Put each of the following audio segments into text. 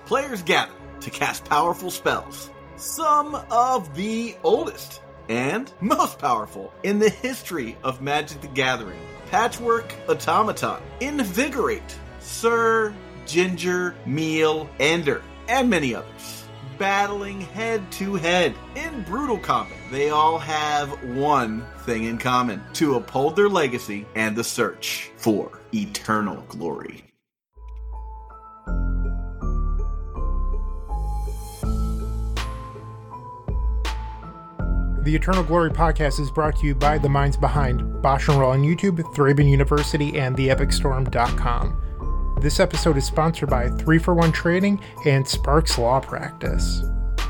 players gather to cast powerful spells. Some of the oldest and most powerful in the history of Magic the Gathering. Patchwork Automaton, Invigorate, Sir Ginger Meal Ender, and many others. Battling head-to-head in brutal combat, they all have one thing in common: to uphold their legacy and the search for eternal glory. The Eternal Glory podcast is brought to you by the minds behind Bosch and Roll on YouTube, Thraben University, and TheEpicStorm.com. This episode is sponsored by 3-for-1 Trading and Sparks Law Practice.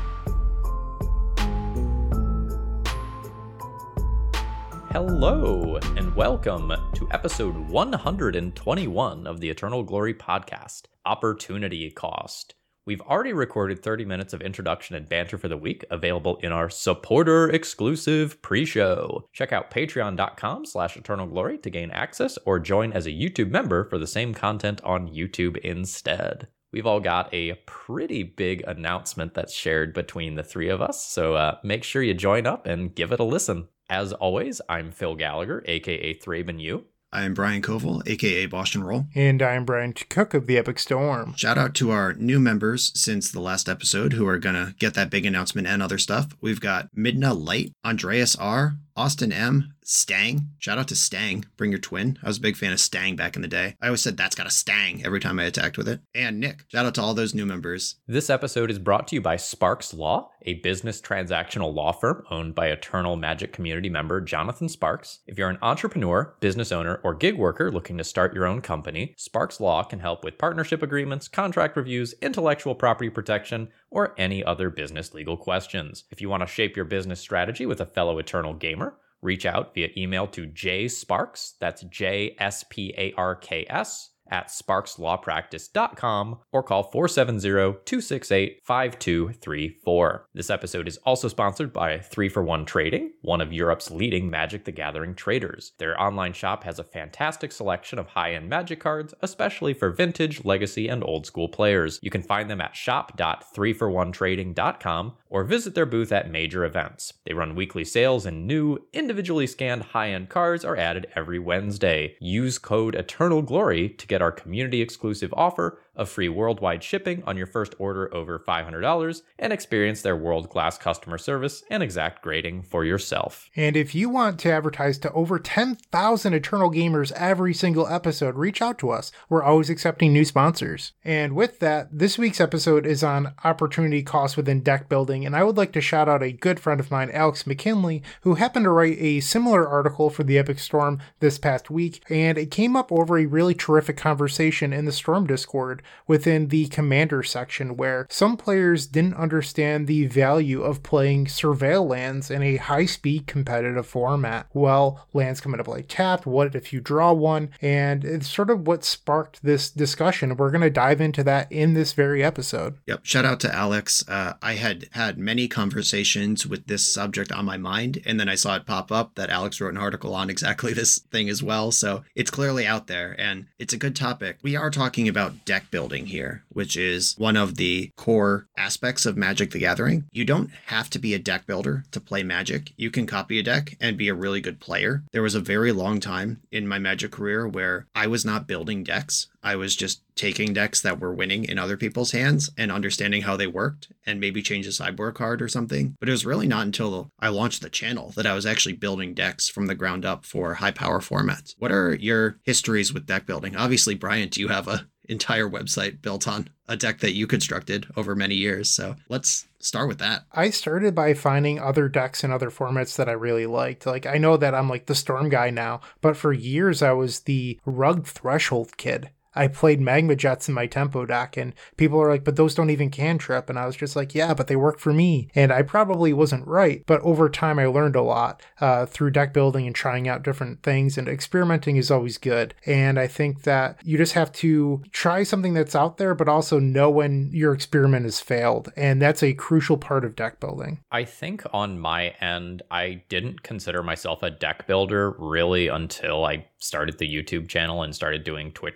Hello, and welcome to episode 121 of the Eternal Glory podcast, Opportunity Cost. We've already recorded 30 minutes of introduction and banter for the week, available in our supporter-exclusive pre-show. Check out patreon.com/eternalglory to gain access, or join as a YouTube member for the same content on YouTube instead. We've all got a pretty big announcement that's shared between the three of us, so make sure you join up and give it a listen. As always, I'm Phil Gallagher, aka Thraben U. I'm Brian Koval, aka Bosch and Roll. And I'm Brian Cook of the Epic Storm. Shout out to our new members since the last episode who are going to get that big announcement and other stuff. We've got Midna Light, Andreas R., Austin M., Stang. Shout out to Stang. Bring your twin. I was a big fan of Stang back in the day. I always said that's got a Stang every time I attacked with it. And Nick. Shout out to all those new members. This episode is brought to you by Sparks Law, a business transactional law firm owned by Eternal Magic community member Jonathan Sparks. If you're an entrepreneur, business owner, or gig worker looking to start your own company, Sparks Law can help with partnership agreements, contract reviews, intellectual property protection, or any other business legal questions. If you want to shape your business strategy with a fellow Eternal gamer, reach out via email to jsparks, that's JSPARKS, at sparkslawpractice.com, or call 470-268-5234. This episode is also sponsored by 3-for-1 Trading, one of Europe's leading Magic the Gathering traders. Their online shop has a fantastic selection of high-end Magic cards, especially for vintage, legacy, and old school players. You can find them at shop.3for1trading.com or visit their booth at major events. They run weekly sales, and new, individually scanned high-end cards are added every Wednesday. Use code EternalGlory to get our community-exclusive offer of free worldwide shipping on your first order over $500 and experience their world-class customer service and exact grading for yourself. And if you want to advertise to over 10,000 Eternal gamers every single episode, reach out to us. We're always accepting new sponsors. And with that, this week's episode is on opportunity costs within deck building, and I would like to shout out a good friend of mine, Alex McKinley, who happened to write a similar article for the Epic Storm this past week, and it came up over a really terrific conversation in the Storm Discord within the Commander section, where some players didn't understand the value of playing Surveil lands in a high-speed competitive format. Well, lands come into play tapped, what if you draw one? And it's sort of what sparked this discussion. We're going to dive into that in this very episode. Yep. Shout out to Alex. I had many conversations with this subject on my mind, and then I saw it pop up that Alex wrote an article on exactly this thing as well. So it's clearly out there, and it's a good topic. We are talking about deck building here, which is one of the core aspects of Magic the Gathering. You don't have to be a deck builder to play Magic. You can copy a deck and be a really good player. There was a very long time in my Magic career where I was not building decks. I was just taking decks that were winning in other people's hands and understanding how they worked and maybe change a sideboard card or something. But it was really not until I launched the channel that I was actually building decks from the ground up for high power formats. What are your histories with deck building? Obviously, Brian, you have a entire website built on a deck that you constructed over many years. So let's start with that. I started by finding other decks in other formats that I really liked. Like, I know that I'm like the Storm guy now, but for years I was the Rugged Threshold kid. I played Magma Jets in my tempo deck, and people are like, but those don't even cantrip. And I was just like, yeah, but they work for me. And I probably wasn't right. But over time, I learned a lot through deck building and trying out different things. And experimenting is always good. And I think that you just have to try something that's out there, but also know when your experiment has failed. And that's a crucial part of deck building. I think on my end, I didn't consider myself a deck builder really until I started the YouTube channel and started doing Twitch streaming.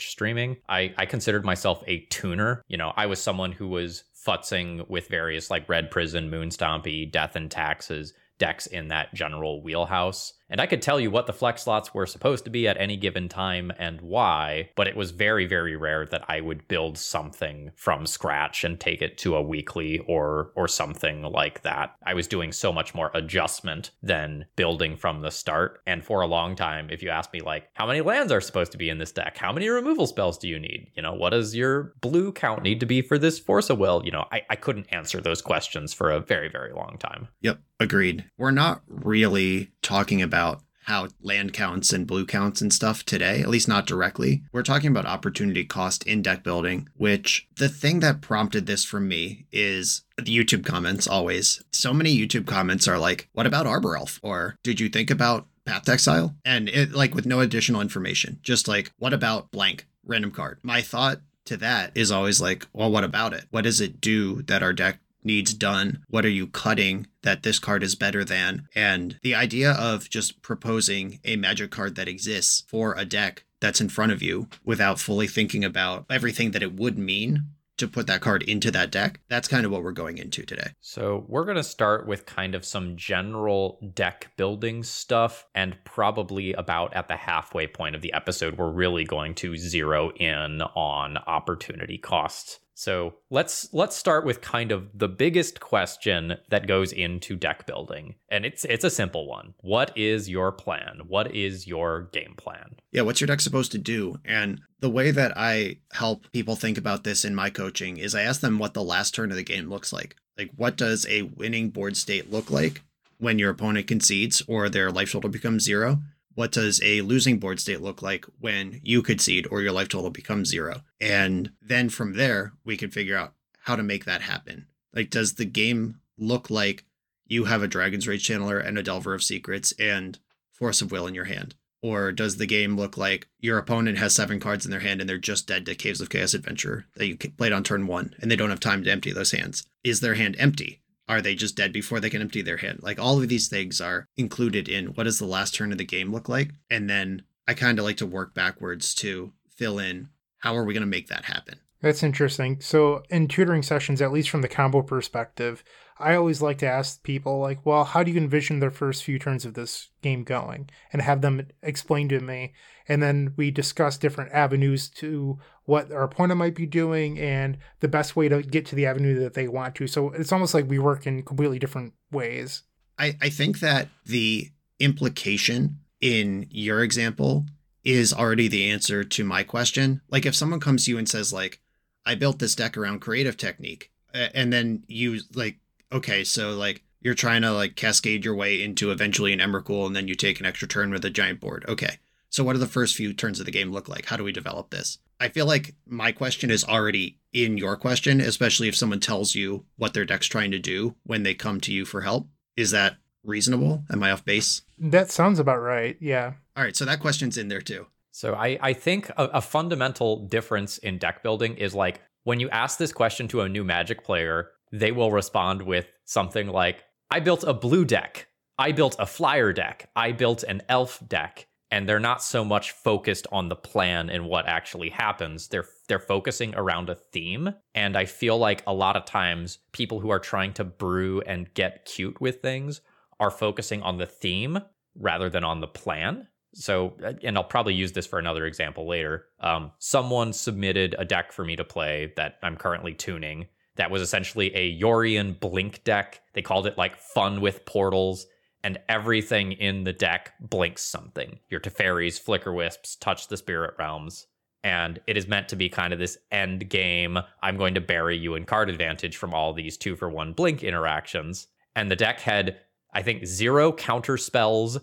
gaming, I considered myself a tuner. You know, I was someone who was futzing with various like Red Prison, Moonstompy, Death and Taxes decks in that general wheelhouse. And I could tell you what the flex slots were supposed to be at any given time and why, but it was very, very rare that I would build something from scratch and take it to a weekly or something like that. I was doing so much more adjustment than building from the start. And for a long time, if you ask me like, how many lands are supposed to be in this deck? How many removal spells do you need? You know, what does your blue count need to be for this Force of Will? You know, I couldn't answer those questions for a very, very long time. Yep, agreed. We're not really talking about how land counts and blue counts and stuff today, at least not directly. We're talking about opportunity cost in deck building, which the thing that prompted this for me is the YouTube comments always. So many YouTube comments are like, what about Arbor Elf? Or did you think about Path to Exile? And it like with no additional information, just like, what about blank random card? My thought to that is always like, well, what about it? What does it do that our deck needs done? What are you cutting that this card is better than? And the idea of just proposing a magic card that exists for a deck that's in front of you without fully thinking about everything that it would mean to put that card into that deck, that's kind of what we're going into today. So we're going to start with kind of some general deck building stuff, and probably about at the halfway point of the episode, we're really going to zero in on opportunity costs. So let's start with kind of the biggest question that goes into deck building. And it's a simple one. What is your plan? What is your game plan? Yeah, what's your deck supposed to do? And the way that I help people think about this in my coaching is I ask them what the last turn of the game looks like. Like, what does a winning board state look like when your opponent concedes or their life total becomes 0? What does a losing board state look like when you concede or your life total becomes 0? And then from there, we can figure out how to make that happen. Like, does the game look like you have a Dragon's Rage Channeler and a Delver of Secrets and Force of Will in your hand? Or does the game look like your opponent has 7 cards in their hand and they're just dead to Caves of Chaos Adventure that you played on turn 1 and they don't have time to empty those hands? Is their hand empty? Are they just dead before they can empty their hand? Like, all of these things are included in what does the last turn of the game look like? And then I kind of like to work backwards to fill in how are we going to make that happen? That's interesting. So in tutoring sessions, at least from the combo perspective, I always like to ask people like, well, how do you envision the first few turns of this game going? And have them explain to me. And then we discuss different avenues to what our opponent might be doing and the best way to get to the avenue that they want to. So it's almost like we work in completely different ways. I think that the implication in your example is already the answer to my question. Like, if someone comes to you and says like, I built this deck around creative technique, and then you like, okay, so like you're trying to like cascade your way into eventually an Emrakul, and then you take an extra turn with a giant board. Okay, so what do the first few turns of the game look like? How do we develop this? I feel like my question is already in your question, especially if someone tells you what their deck's trying to do when they come to you for help. Is that reasonable? Am I off base? That sounds about right. Yeah. All right, so that question's in there too. So I think a fundamental difference in deck building is like when you ask this question to a new Magic player, they will respond with something like, I built a blue deck, I built a flyer deck, I built an elf deck. And they're not so much focused on the plan and what actually happens. They're focusing around a theme. And I feel like a lot of times people who are trying to brew and get cute with things are focusing on the theme rather than on the plan. So, and I'll probably use this for another example later. Someone submitted a deck for me to play that I'm currently tuning that was essentially a Yorion Blink deck. They called it like Fun with Portals, and everything in the deck blinks something. Your Teferis, Flicker Wisps, Touch the Spirit Realms. And it is meant to be kind of this end game, I'm going to bury you in card advantage from all these 2-for-1 blink interactions. And the deck had, I think, 0 counter spells,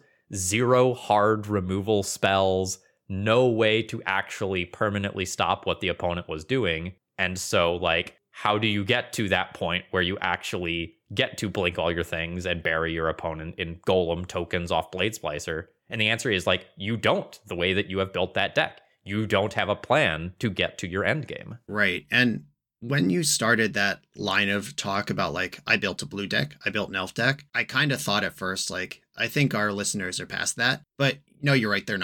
0 hard removal spells, no way to actually permanently stop what the opponent was doing. And so, like, how do you get to that point where you actually get to blink all your things and bury your opponent in golem tokens off Blade Splicer? And the answer is, like, you don't, the way that you have built that deck. You don't have a plan to get to your end game. Right. And when you started that line of talk about, like, I built a blue deck, I built an elf deck, I kind of thought at first, like, I think our listeners are past that. But no, you're right, they're not.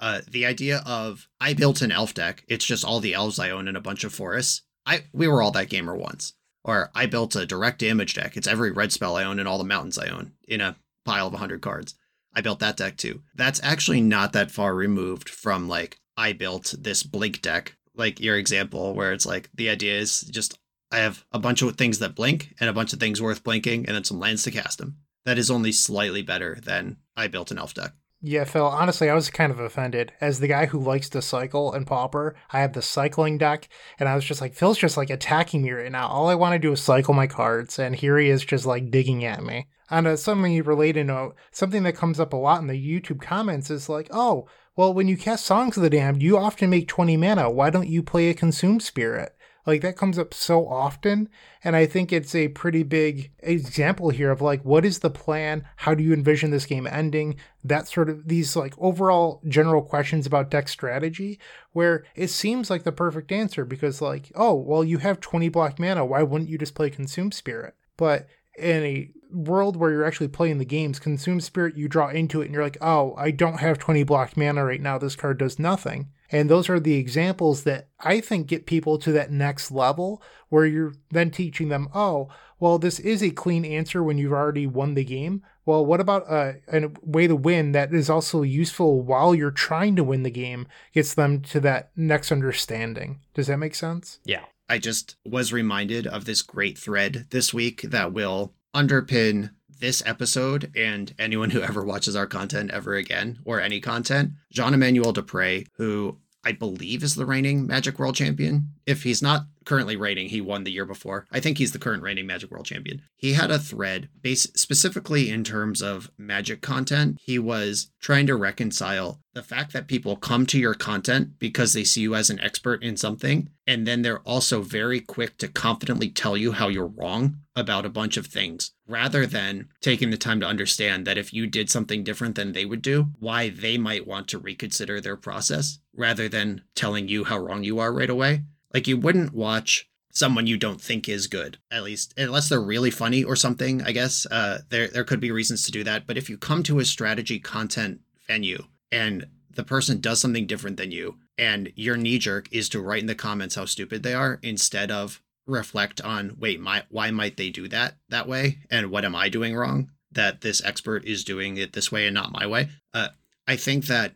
The idea of, I built an elf deck, it's just all the elves I own in a bunch of forests. We were all that gamer once. Or I built a direct damage deck, it's every red spell I own and all the mountains I own in a pile of 100 cards. I built that deck too. That's actually not that far removed from like, I built this blink deck, like your example, where it's like, the idea is just, I have a bunch of things that blink and a bunch of things worth blinking and then some lands to cast them. That is only slightly better than I built an elf deck. Yeah, Phil, honestly, I was kind of offended. As the guy who likes to cycle in Pauper, I have the cycling deck, and I was just like, Phil's just like attacking me right now. All I want to do is cycle my cards, and here he is just like digging at me. On something related note, something that comes up a lot in the YouTube comments is like, oh, well, when you cast Songs of the Damned, you often make 20 mana. Why don't you play a Consumed Spirit? Like, that comes up so often, and I think it's a pretty big example here of, like, what is the plan? How do you envision this game ending? That sort of, these, like, overall general questions about deck strategy, where it seems like the perfect answer, because, like, oh, well, you have 20 black mana, why wouldn't you just play Consumed Spirit? But in a world where you're actually playing the games, Consumed Spirit, you draw into it, and you're like, oh, I don't have 20 black mana right now, this card does nothing. And those are the examples that I think get people to that next level where you're then teaching them, oh, well, this is a clean answer when you've already won the game. Well, what about a way to win that is also useful while you're trying to win the game, gets them to that next understanding? Does that make sense? Yeah. I just was reminded of this great thread this week that will underpin this episode and anyone who ever watches our content ever again, or any content. Jean-Emmanuel Dupre, who I believe is the reigning Magic World Champion. If he's not currently reigning, he won the year before. I think he's the current reigning Magic World Champion. He had a thread based specifically in terms of Magic content. He was trying to reconcile the fact that people come to your content because they see you as an expert in something, and then they're also very quick to confidently tell you how you're wrong about a bunch of things, rather than taking the time to understand that if you did something different than they would do, why they might want to reconsider their process, rather than telling you how wrong you are right away. Like, you wouldn't watch someone you don't think is good, at least, unless they're really funny or something, I guess. There could be reasons to do that. But if you come to a strategy content venue and the person does something different than you, and your knee jerk is to write in the comments how stupid they are, instead of reflect on, wait, why might they do that way? And what am I doing wrong that this expert is doing it this way and not my way? I think that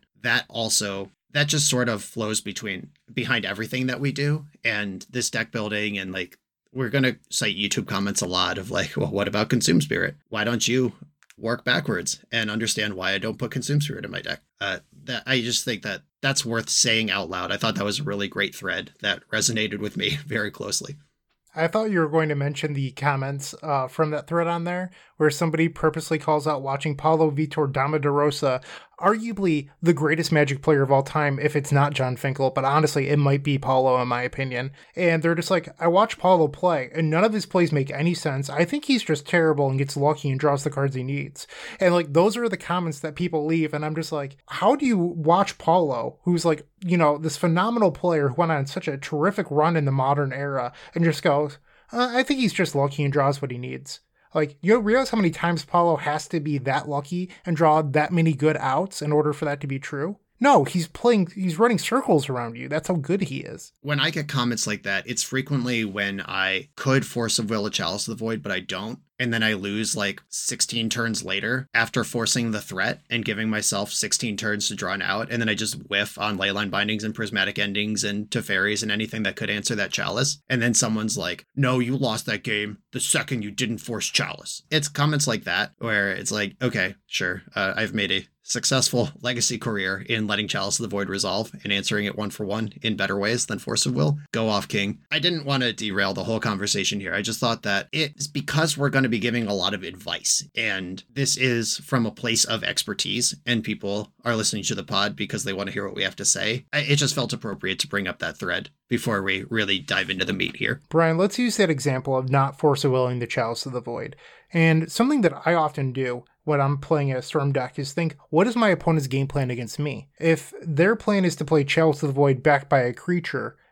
just sort of flows behind everything that we do, and this deck building, and like, we're going to cite YouTube comments a lot of like, well, what about Consumed Spirit? Why don't you work backwards and understand why I don't put Consumed Spirit in my deck? That I just think that that's worth saying out loud. I thought that was a really great thread that resonated with me very closely. I thought you were going to mention the comments from that thread on there, where somebody purposely calls out watching Paulo Vitor Damaderosa, arguably the greatest Magic player of all time, if it's not John Finkel, but honestly, it might be Paulo in my opinion. And they're just like, I watch Paulo play, and none of his plays make any sense. I think he's just terrible and gets lucky and draws the cards he needs. And like, those are the comments that people leave, and I'm just like, how do you watch Paulo, who's like, you know, this phenomenal player who went on such a terrific run in the modern era, and just go, I think he's just lucky and draws what he needs. Like, you realize how many times Paulo has to be that lucky and draw that many good outs in order for that to be true? No, he's running circles around you. That's how good he is. When I get comments like that, it's frequently when I could force of will a Chalice of the Void, but I don't. And then I lose like 16 turns later after forcing the threat and giving myself 16 turns to draw an out. And then I just whiff on Leyline Bindings and Prismatic Endings and Teferis and anything that could answer that Chalice. And then someone's like, no, you lost that game the second you didn't force Chalice. It's comments like that where it's like, okay, sure. I've made a successful legacy career in letting Chalice of the Void resolve and answering it 1-for-1 in better ways than Force of Will. Go off, King. I didn't want to derail the whole conversation here. I just thought that it's because we're going to be giving a lot of advice, and this is from a place of expertise, and people are listening to the pod because they want to hear what we have to say. It just felt appropriate to bring up that thread before we really dive into the meat here. Brian, let's use that example of not Force of Willing the Chalice of the Void. And something that I often do when I'm playing a Storm deck is think, what is my opponent's game plan against me? If their plan is to play Chalice of the Void backed by a creature,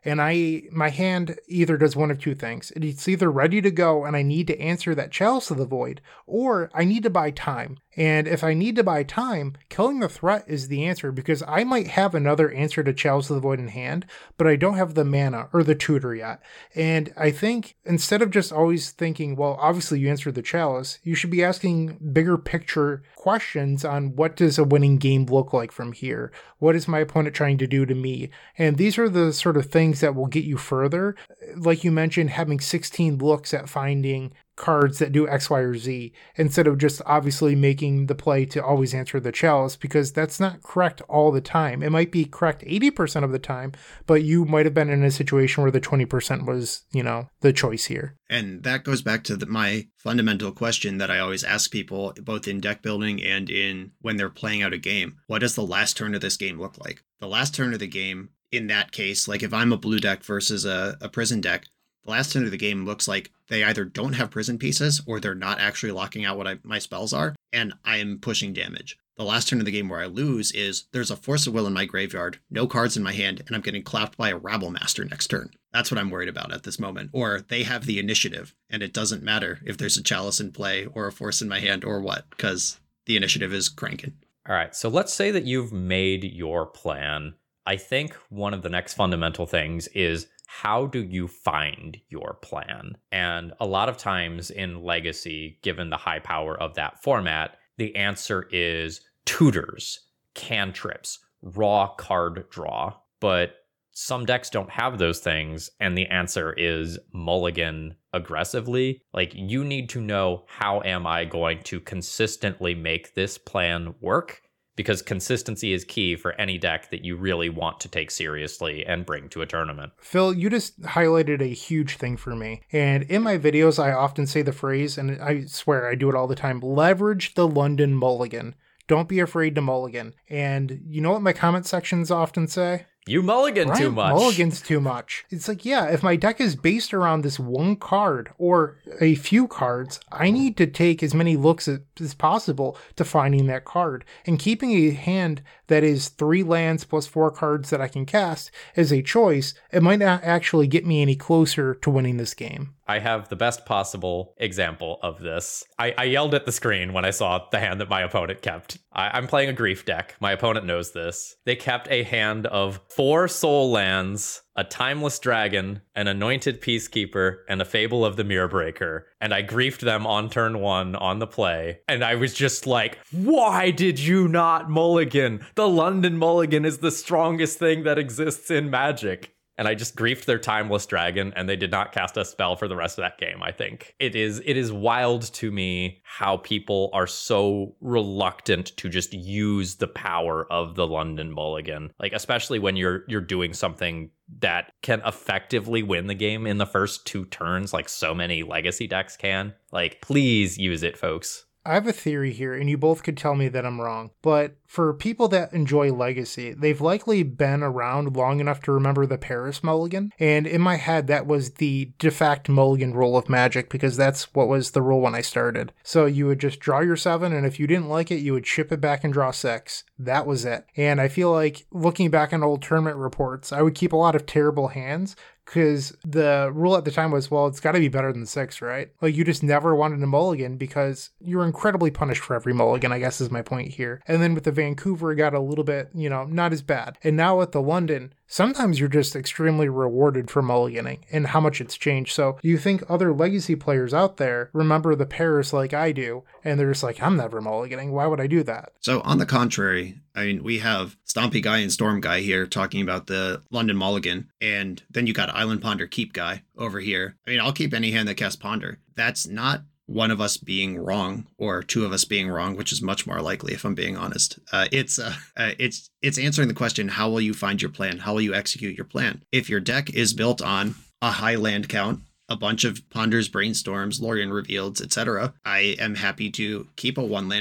and my hand either does one of two things. It's either ready to go and I need to answer that Chalice of the Void, or I need to buy time. And if I need to buy time, killing the threat is the answer, because I might have another answer to Chalice of the Void in hand, but I don't have the mana or the tutor yet. And I think instead of just always thinking, well, obviously you answered the Chalice, you should be asking bigger picture questions on what does a winning game look like from here? What is my opponent trying to do to me? And these are the sort of things that will get you further. Like you mentioned, having 16 looks at finding cards that do X, Y, or Z, instead of just obviously making the play to always answer the Chalice, because that's not correct all the time. It might be correct 80% of the time, but you might have been in a situation where the 20% was, the choice here. And that goes back to my fundamental question that I always ask people, both in deck building and in when they're playing out a game. What does the last turn of this game look like? The last turn of the game, in that case, like if I'm a blue deck versus a prison deck, the last turn of the game looks like they either don't have prison pieces or they're not actually locking out what my spells are, and I am pushing damage. The last turn of the game where I lose is there's a Force of Will in my graveyard, no cards in my hand, and I'm getting clapped by a Rabble Master next turn. That's what I'm worried about at this moment. Or they have the initiative, and it doesn't matter if there's a Chalice in play or a Force in my hand or what, because the initiative is cranking. All right, so let's say that you've made your plan. I think one of the next fundamental things is, how do you find your plan? And a lot of times in Legacy, given the high power of that format, the answer is tutors, cantrips, raw card draw. But some decks don't have those things, and the answer is mulligan aggressively. Like, you need to know, how am I going to consistently make this plan work? Because consistency is key for any deck that you really want to take seriously and bring to a tournament. Phil, you just highlighted a huge thing for me. And in my videos, I often say the phrase, and I swear I do it all the time, leverage the London mulligan. Don't be afraid to mulligan. And you know what my comment sections often say? You mulligan too much. Mulligan's too much. It's like, yeah, if my deck is based around this one card or a few cards, I need to take as many looks as possible to finding that card. And keeping a hand that is 3 lands plus 4 cards that I can cast as a choice, it might not actually get me any closer to winning this game. I have the best possible example of this. I yelled at the screen when I saw the hand that my opponent kept. I'm playing a Grief deck. My opponent knows this. They kept a hand of 4 soul lands, a Timeless Dragon, an Anointed Peacekeeper, and a Fable of the Mirrorbreaker. And I griefed them on turn 1 on the play. And I was just like, why did you not mulligan? The London mulligan is the strongest thing that exists in Magic. And I just griefed their Timeless Dragon, and they did not cast a spell for the rest of that game, I think. It is wild to me how people are so reluctant to just use the power of the London mulligan. Like, especially when you're doing something that can effectively win the game in the first 2 turns, like so many Legacy decks can. Like, please use it, folks. I have a theory here, and you both could tell me that I'm wrong, but for people that enjoy Legacy, they've likely been around long enough to remember the Paris mulligan, and in my head, that was the de facto mulligan rule of Magic, because that's what was the rule when I started. So you would just draw your 7, and if you didn't like it, you would ship it back and draw 6. That was it. And I feel like, looking back on old tournament reports, I would keep a lot of terrible hands, because the rule at the time was, well, it's got to be better than 6, right? Like, you just never wanted a mulligan because you were incredibly punished for every mulligan, I guess is my point here. And then with the Vancouver, it got a little bit, not as bad. And now with the London, sometimes you're just extremely rewarded for mulliganing and how much it's changed. So you think other Legacy players out there remember the Paris like I do, and they're just like, I'm never mulliganing. Why would I do that? So on the contrary, I mean, we have Stompy Guy and Storm Guy here talking about the London mulligan, and then you got Island Ponder Keep Guy over here. I mean, I'll keep any hand that casts Ponder. That's not one of us being wrong or 2 of us being wrong, which is much more likely, if I'm being honest. It's answering the question, how will you find your plan? How will you execute your plan? If your deck is built on a high land count, a bunch of Ponders, Brainstorms, Lorien Revealed, etc., I am happy to keep a 1-lander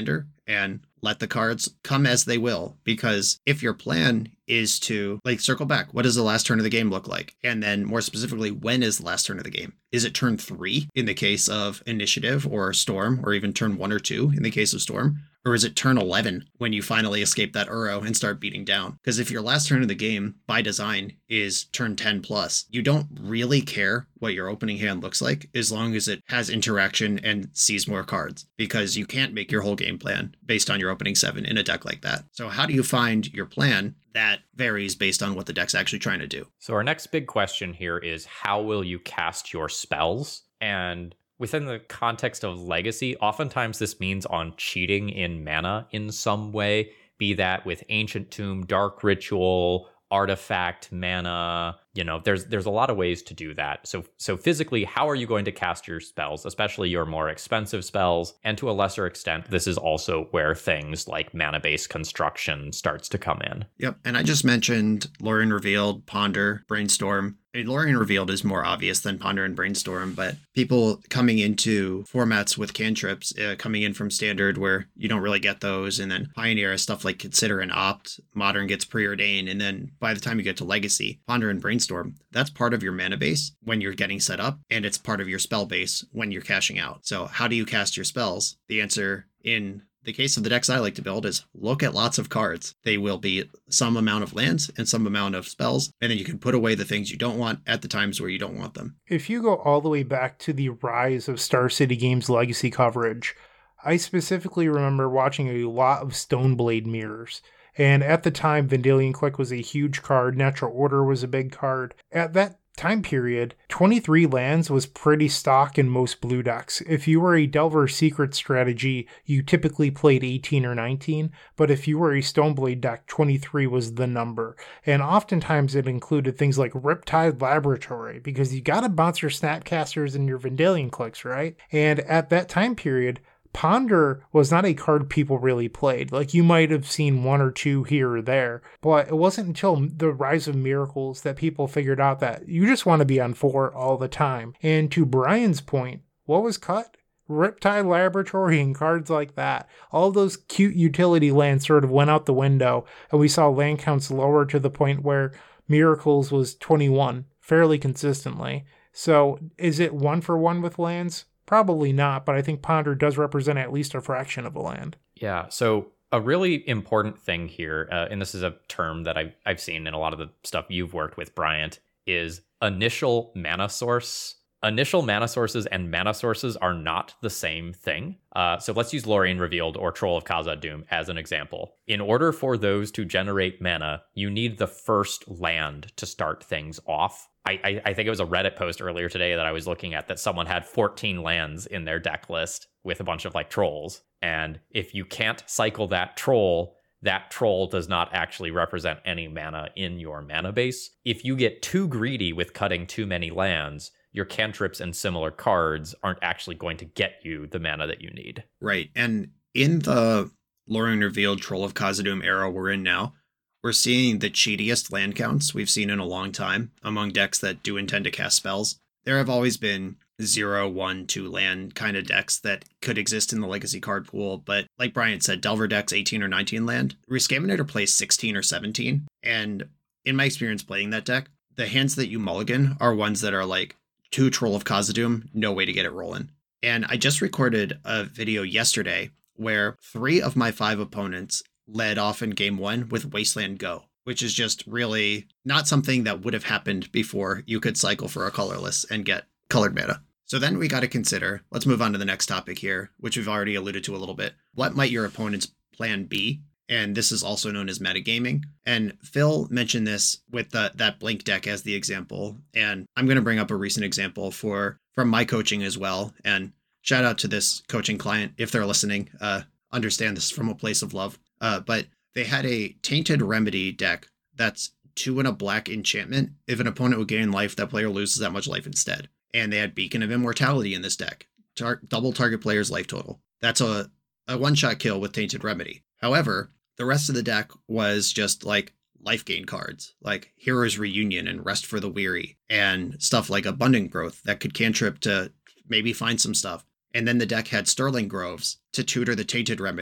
and let the cards come as they will. Because if your plan is to circle back, what does the last turn of the game look like? And then more specifically, when is the last turn of the game? Is it turn 3 in the case of Initiative or Storm, or even turn 1 or 2 in the case of Storm? Or is it turn 11 when you finally escape that Uro and start beating down? Because if your last turn of the game, by design, is turn 10 plus, you don't really care what your opening hand looks like as long as it has interaction and sees more cards. Because you can't make your whole game plan based on your opening 7 in a deck like that. So how do you find your plan? That varies based on what the deck's actually trying to do. So our next big question here is, how will you cast your spells? And within the context of Legacy, oftentimes this means on cheating in mana in some way, be that with Ancient Tomb, Dark Ritual, Artifact mana. There's a lot of ways to do that. So physically, how are you going to cast your spells, especially your more expensive spells? And to a lesser extent, this is also where things like mana-based construction starts to come in. Yep, and I just mentioned Lorien Revealed, Ponder, Brainstorm. Lorien Revealed is more obvious than Ponder and Brainstorm, but people coming into formats with cantrips, coming in from Standard where you don't really get those, and then Pioneer is stuff like Consider and Opt, Modern gets Preordain, and then by the time you get to Legacy, Ponder and Brainstorm, that's part of your mana base when you're getting set up, and it's part of your spell base when you're cashing out. So how do you cast your spells? The answer in the case of the decks I like to build is look at lots of cards. They will be some amount of lands and some amount of spells, and then you can put away the things you don't want at the times where you don't want them. If you go all the way back to the rise of Star City Games Legacy coverage, I specifically remember watching a lot of Stoneblade mirrors. And at the time, Vendilion Clique was a huge card, Natural Order was a big card. At that time period, 23 lands was pretty stock in most blue decks. If you were a Delver Secret strategy, you typically played 18 or 19, but if you were a Stoneblade deck, 23 was the number. And oftentimes it included things like Riptide Laboratory, because you gotta bounce your Snapcasters and your Vendilion Cliques, right? And at that time period, Ponder was not a card people really played. You might have seen one or two here or there, but it wasn't until the rise of Miracles that people figured out that you just want to be on 4 all the time. And to Brian's point, what was cut? Riptide Laboratory and cards like that. All those cute utility lands sort of went out the window, and we saw land counts lower to the point where Miracles was 21 fairly consistently. So is it 1-for-1 with lands? Probably not, but I think Ponder does represent at least a fraction of a land. Yeah, so a really important thing here, and this is a term that I've seen in a lot of the stuff you've worked with, Bryant, is initial mana source. Initial mana sources and mana sources are not the same thing. So let's use Lorien Revealed or Troll of Khazad-dûm as an example. In order for those to generate mana, you need the first land to start things off. I think it was a Reddit post earlier today that I was looking at that someone had 14 lands in their deck list with a bunch of trolls. And if you can't cycle that troll does not actually represent any mana in your mana base. If you get too greedy with cutting too many lands, your cantrips and similar cards aren't actually going to get you the mana that you need. Right. And in the Lorien Revealed Troll of Khazad-dûm era we're in now, we're seeing the cheatiest land counts we've seen in a long time among decks that do intend to cast spells. There have always been 0, 1, 2 land kind of decks that could exist in the Legacy card pool, but like Brian said, Delver decks 18 or 19 land. Rescaminator plays 16 or 17, and in my experience playing that deck, the hands that you mulligan are ones that are 2 Troll of Khazad-dûm, no way to get it rolling. And I just recorded a video yesterday where 3 of my 5 opponents led off in game 1 with Wasteland Go, which is just really not something that would have happened before you could cycle for a colorless and get colored mana. So then we got to consider, let's move on to the next topic here, which we've already alluded to a little bit. What might your opponent's plan be? And this is also known as metagaming. And Phil mentioned this with that Blink deck as the example. And I'm going to bring up a recent example from my coaching as well. And shout out to this coaching client if they're listening. Understand this from a place of love. But they had a Tainted Remedy deck that's 2 and a black enchantment. If an opponent would gain life, that player loses that much life instead. And they had Beacon of Immortality in this deck. Double target player's life total. That's a one-shot kill with Tainted Remedy. However, the rest of the deck was just life gain cards, like Hero's Reunion and Rest for the Weary, and stuff like Abundant Growth that could cantrip to maybe find some stuff. And then the deck had Sterling Groves to tutor the Tainted Remedy.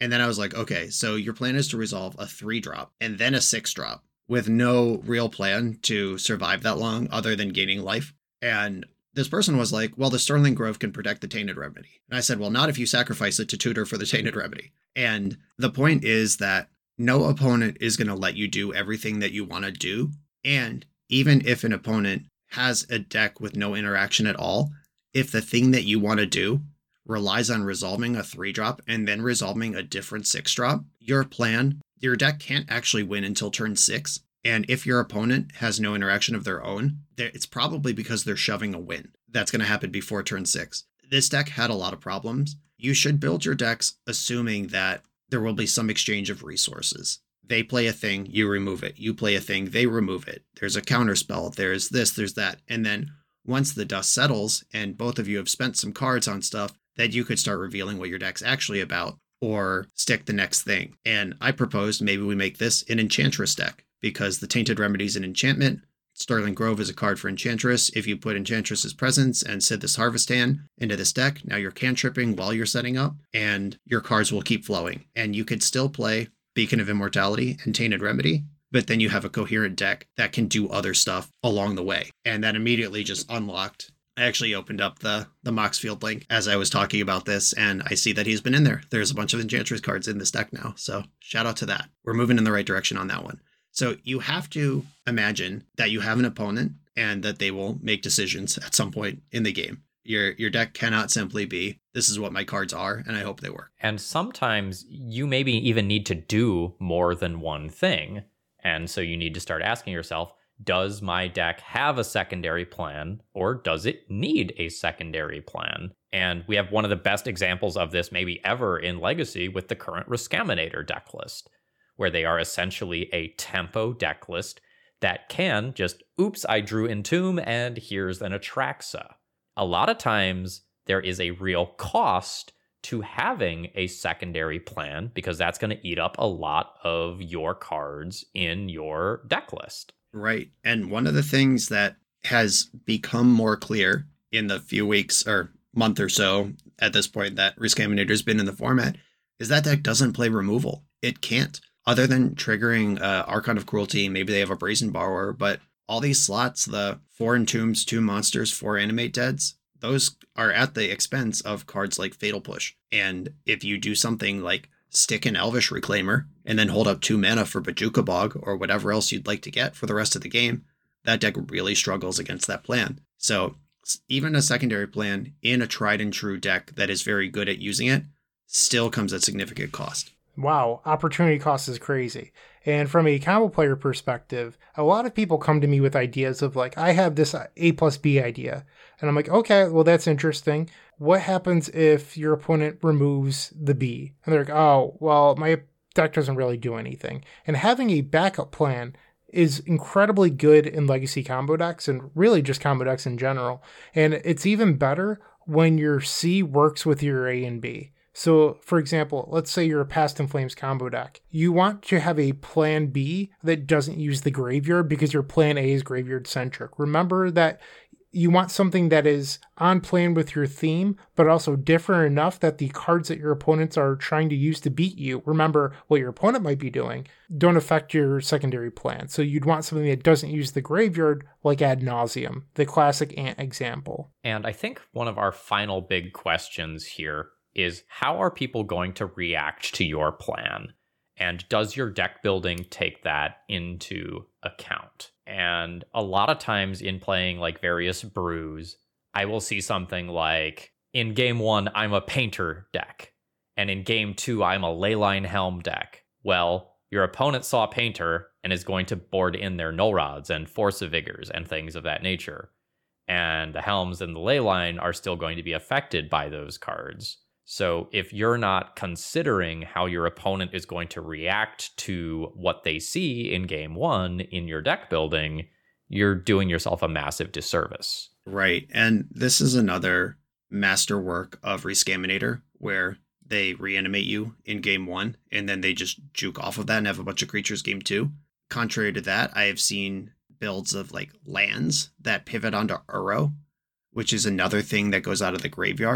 And then I was like, okay, so your plan is to resolve a 3-drop and then a 6-drop with no real plan to survive that long other than gaining life. And this person was like, well, the Sterling Grove can protect the Tainted Remedy. And I said, well, not if you sacrifice it to tutor for the Tainted Remedy. And the point is that no opponent is going to let you do everything that you want to do. And even if an opponent has a deck with no interaction at all, if the thing that you want to do relies on resolving a 3-drop and then resolving a different 6-drop, your deck can't actually win until turn 6. And if your opponent has no interaction of their own, it's probably because they're shoving a win. That's going to happen before turn 6. This deck had a lot of problems. You should build your decks assuming that there will be some exchange of resources. They play a thing, you remove it. You play a thing, they remove it. There's a counterspell, there's this, there's that. And then once the dust settles and both of you have spent some cards on stuff, that you could start revealing what your deck's actually about or stick the next thing. And I proposed maybe we make this an Enchantress deck because the Tainted Remedy is an enchantment. Sterling Grove is a card for Enchantress. If you put Enchantress's Presence and Sithis Harvest Hand into this deck, now you're cantripping while you're setting up and your cards will keep flowing. And you could still play Beacon of Immortality and Tainted Remedy, but then you have a coherent deck that can do other stuff along the way. And that immediately just unlocked. I actually opened up the Moxfield link as I was talking about this, and I see that he's been in there. There's a bunch of Enchantress cards in this deck now, so shout out to that. We're moving in the right direction on that one. So you have to imagine that you have an opponent and that they will make decisions at some point in the game. Your deck cannot simply be, this is what my cards are, and I hope they work. And sometimes you maybe even need to do more than one thing. And so you need to start asking yourself, does my deck have a secondary plan, or does it need a secondary plan? And we have one of the best examples of this maybe ever in Legacy with the current Riskaminator deck list, where they are essentially a tempo deck list that can just, oops, I drew Entomb, and here's an Atraxa. A lot of times there is a real cost to having a secondary plan because that's going to eat up a lot of your cards in your deck list. Right. And one of the things that has become more clear in the few weeks or month or so at this point that Riskaminator's been in the format is that deck doesn't play removal. It can't. Other than triggering Archon of Cruelty, maybe they have a Brazen Borrower, but all these slots, the 4 Entombs, 2 Monsters, 4 Animate Deads, those are at the expense of cards like Fatal Push. And if you do something like stick an Elvish Reclaimer and then hold up 2 mana for Bojuka Bog or whatever else you'd like to get for the rest of the game, that deck really struggles against that plan. So even a secondary plan in a tried and true deck that is very good at using it still comes at significant cost. Wow, opportunity cost is crazy. And from a combo player perspective, a lot of people come to me with ideas of like, I have this A plus B idea. And I'm like, okay, well, that's interesting. What happens if your opponent removes the B? And they're like, oh, well, my deck doesn't really do anything. And having a backup plan is incredibly good in Legacy combo decks and really just combo decks in general. And it's even better when your C works with your A and B. So, for example, let's say you're a Past in Flames combo deck. You want to have a plan B that doesn't use the graveyard because your plan A is graveyard centric. Remember that you want something that is on plan with your theme, but also different enough that the cards that your opponents are trying to use to beat you, remember what your opponent might be doing, don't affect your secondary plan. So you'd want something that doesn't use the graveyard, like Ad Nauseam, the classic Ant example. And I think one of our final big questions here is, how are people going to react to your plan? And does your deck building take that into account? And a lot of times in playing like various brews, I will see something like, in game 1, I'm a Painter deck. And in game 2, I'm a Leyline Helm deck. Well, your opponent saw Painter and is going to board in their Null Rods and Force of Vigors and things of that nature. And the Helms and the Leyline are still going to be affected by those cards. So if you're not considering how your opponent is going to react to what they see in game 1 in your deck building, you're doing yourself a massive disservice. Right. And this is another masterwork of Riskaminator where they reanimate you in game 1 and then they just juke off of that and have a bunch of creatures game 2. Contrary to that, I have seen builds of like lands that pivot onto Uro, which is another thing that goes out of the graveyard.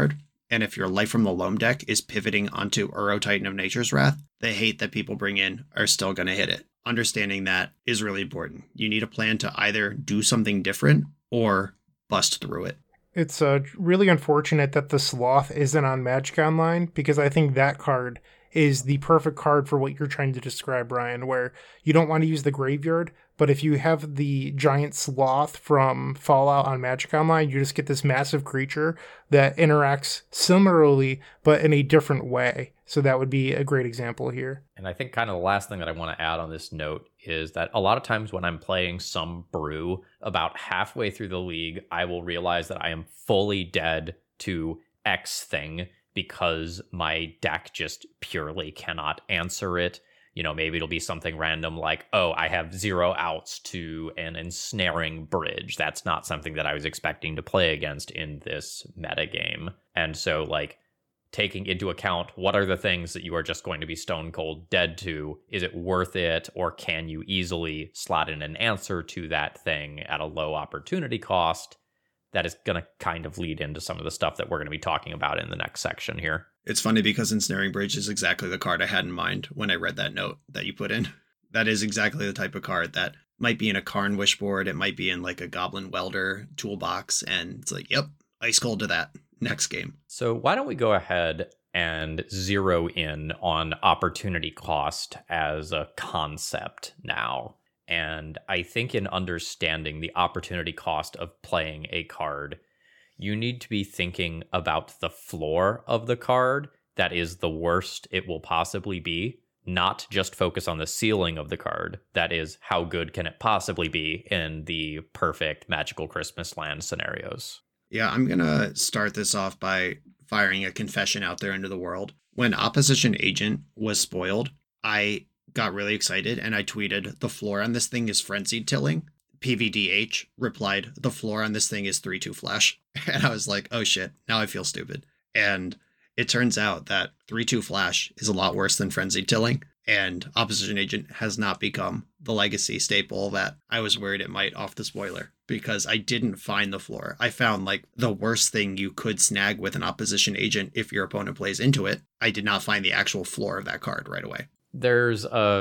And if your Life from the Loam deck is pivoting onto Uro Titan of Nature's Wrath, the hate that people bring in are still going to hit it. Understanding that is really important. You need a plan to either do something different or bust through it. It's really unfortunate that the Sloth isn't on Magic Online, because I think that card is the perfect card for what you're trying to describe, Ryan, where you don't want to use the graveyard, but if you have the giant sloth from Fallout on Magic Online, you just get this massive creature that interacts similarly, but in a different way. So that would be a great example here. And I think kind of the last thing that I want to add on this note is that a lot of times when I'm playing some brew, about halfway through the league, I will realize that I am fully dead to X thing because my deck just purely cannot answer it. You know, maybe it'll be something random like, oh, I have 0 outs to an ensnaring bridge. That's not something that I was expecting to play against in this metagame. And so, like, taking into account what are the things that you are just going to be stone cold dead to, is it worth it, or can you easily slot in an answer to that thing at a low opportunity cost? That is going to kind of lead into some of the stuff that we're going to be talking about in the next section here. It's funny because Ensnaring Bridge is exactly the card I had in mind when I read that note that you put in. That is exactly the type of card that might be in a Karn Wishboard. It might be in like a Goblin Welder toolbox. And it's like, yep, ice cold to that next game. So why don't we go ahead and zero in on opportunity cost as a concept now? And I think in understanding the opportunity cost of playing a card, you need to be thinking about the floor of the card. That is the worst it will possibly be, not just focus on the ceiling of the card. That is, how good can it possibly be in the perfect Magical Christmas Land scenarios. Yeah, I'm going to start this off by firing a confession out there into the world. When Opposition Agent was spoiled, I got really excited and I tweeted, the floor on this thing is Frenzied Tilling. PVDH replied, the floor on this thing is 3/2 Flash. And I was like, oh shit, now I feel stupid. And it turns out that 3/2 Flash is a lot worse than Frenzied Tilling. And Opposition Agent has not become the legacy staple that I was worried it might off the spoiler, because I didn't find the floor. I found like the worst thing you could snag with an Opposition Agent if your opponent plays into it. I did not find the actual floor of that card right away. There's a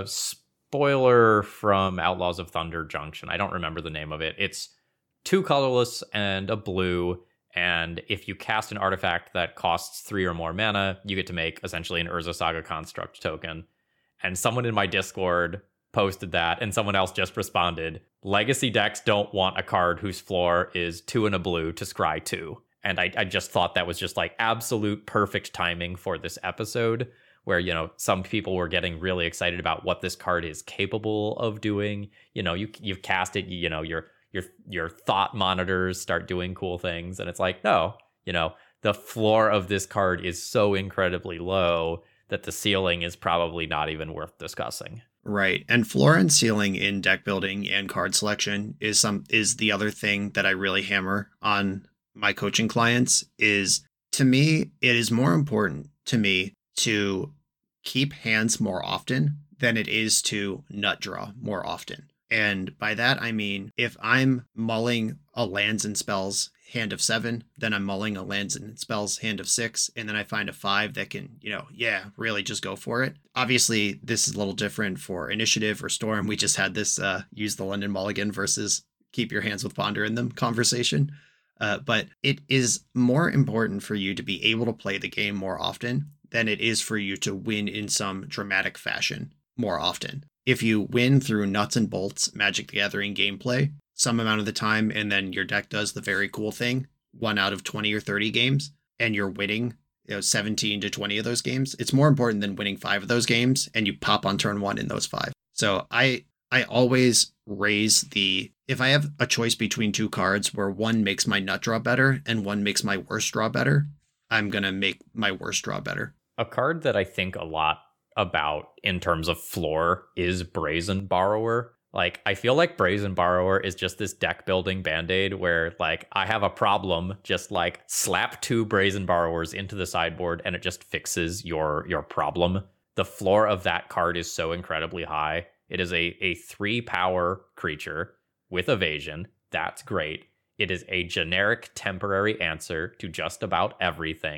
spoiler from Outlaws of Thunder Junction. I don't remember the name of it. It's 2 colorless and a blue. And if you cast an artifact that costs 3 or more mana, you get to make essentially an Urza Saga Construct token. And someone in my Discord posted that, and someone else just responded, Legacy decks don't want a card whose floor is 2 and a blue to scry 2. And I just thought that was just like absolute perfect timing for this episode, where, you know, some people were getting really excited about what this card is capable of doing. You know, you've cast it, you know, your thought monitors start doing cool things, and it's like, no, you know, the floor of this card is so incredibly low that the ceiling is probably not even worth discussing. Right. And floor and ceiling in deck building and card selection is the other thing that I really hammer on my coaching clients. Is, to me, it is more important to me to keep hands more often than it is to nut draw more often. And by that, I mean, if I'm mulling a lands and spells hand of 7, then I'm mulling a lands and spells hand of 6, and then I find a 5 that can, you know, really just go for it. Obviously, this is a little different for Initiative or Storm. We just had this use the London Mulligan versus keep your hands with Ponder in them conversation. But it is more important for you to be able to play the game more often than it is for you to win in some dramatic fashion more often. If you win through nuts and bolts Magic the Gathering gameplay some amount of the time, and then your deck does the very cool thing 1 out of 20 or 30 games, and you're winning, you know, 17 to 20 of those games, it's more important than winning 5 of those games and you pop on turn 1 in those 5. So I always raise if I have a choice between 2 cards where one makes my nut draw better and one makes my worst draw better, I'm going to make my worst draw better. A card that I think a lot about in terms of floor is Brazen Borrower. Like, I feel like Brazen Borrower is just this deck building band-aid where, like, I have a problem, just like slap 2 Brazen Borrowers into the sideboard and it just fixes your problem. The floor of that card is so incredibly high. It is a 3 power creature with evasion. That's great. It is a generic temporary answer to just about everything.